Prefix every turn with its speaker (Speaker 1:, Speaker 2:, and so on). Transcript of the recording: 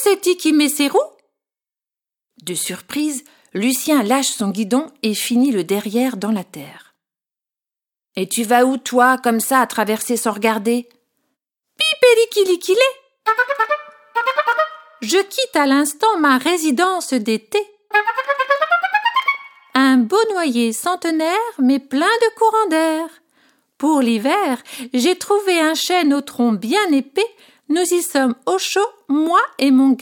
Speaker 1: c'est-il qui met ses roues? De surprise, Lucien lâche son guidon et finit le derrière dans la terre. Et tu vas où, toi, comme ça, à traverser sans regarder? Pipéliquiliquilé! Je quitte à l'instant ma résidence d'été. Un beau noyer centenaire, mais plein de courants d'air. Pour l'hiver, j'ai trouvé un chêne au tronc bien épais. Nous y sommes au chaud, moi et mon